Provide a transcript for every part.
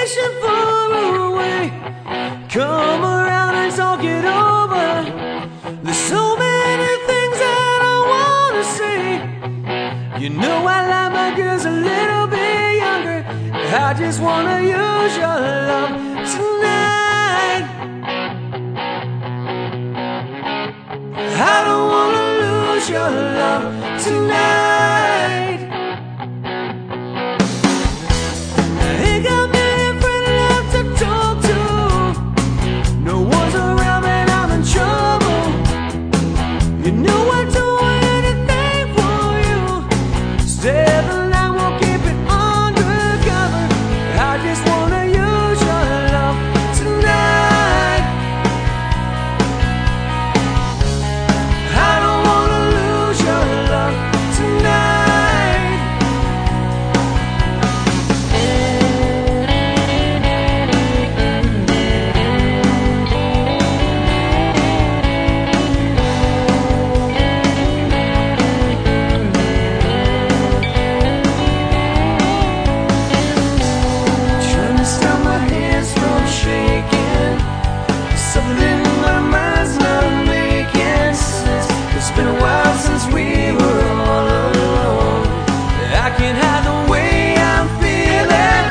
vacation far away. Come around and talk it over. There's so many things that I wanna say. You know I like my girls a little bit younger. I just wanna use your love tonight. I don't wanna lose your love tonight. Ain't got many friends left to talk to. No one's around and I'm in trouble. You know I'd do anything for you. Stay the line, we'll keep it undercover. I just wanna use your love tonight. I don't wanna lose your love tonight. Trying to stop my hands from shaking. Something in my mind's not making sense. It's been a while since we were all alone. I can't hide the way I'm feeling.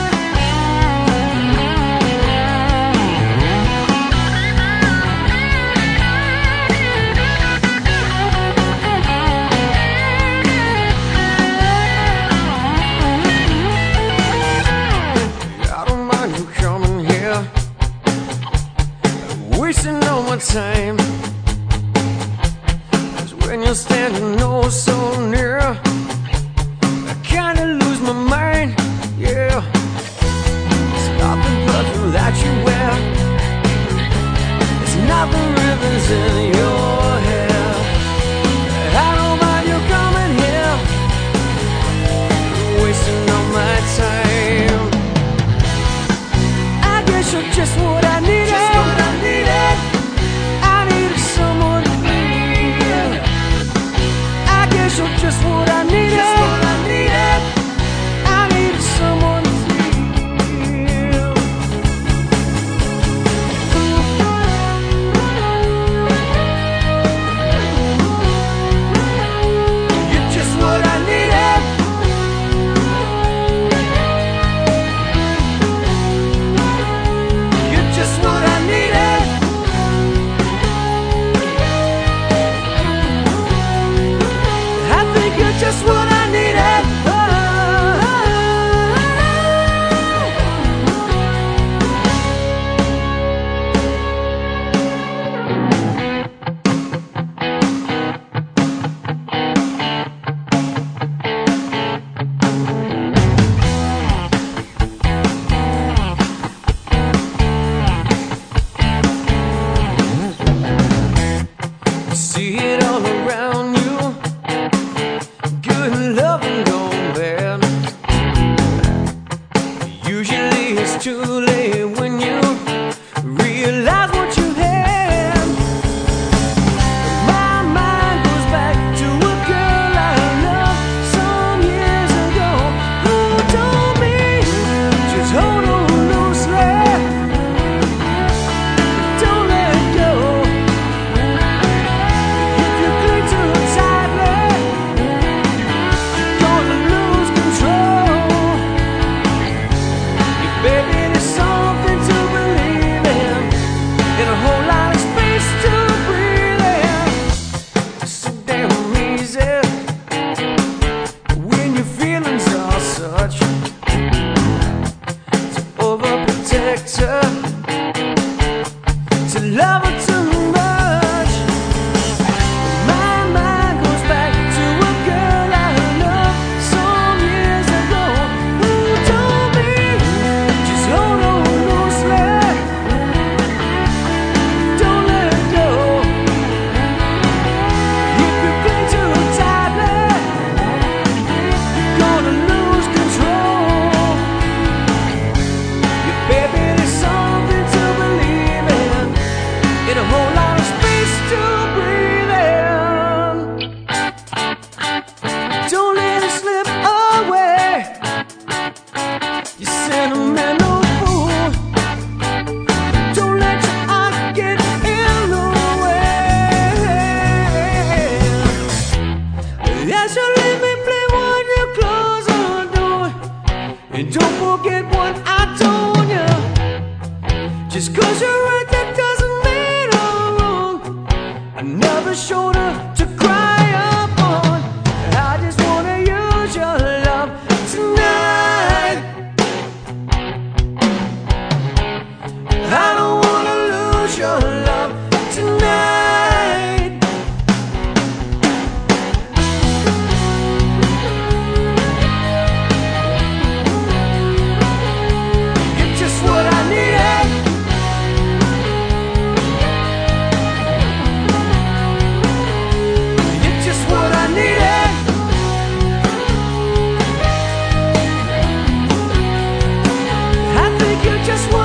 I don't mind you coming here, wasting all my time. 'Cause when you're standing oh so near, I kinda lose my mind, yeah. Stop the perfume that you wear. It's not the ribbons in your hair. I don't mind you coming here, wasting all my time. I guess you're just what I needed. I needed someone to feel. I guess you're just what I needed. I needed someone to feel. You're just what I needed. You're just what I needed. I think you're just what I needed. See it all around you. Good love and gone bad. Usually it's too late when you realize what you had. My mind goes back to a girl I loved some years ago, who told me just hold on loosely, don't let go. If you cling too tightly, you're gonna lose control. Baby, there's something to believe in, and a whole lot of space to breathe in. It's so damn easy when your feelings are such to overprotect her, to love her too much. My mind goes back to a girl I loved some years ago, who told me just hold on loosely, don't let go. If you cling too tightly, you're gonna lose control. And don't forget what I told you. Just 'cause you're right, that doesn't mean I'm wrong. Another shoulder to cry upon. I just wanna use your love tonight. I don't wanna lose your love tonight. You're just what I needed. You're just what I needed. I think you're just what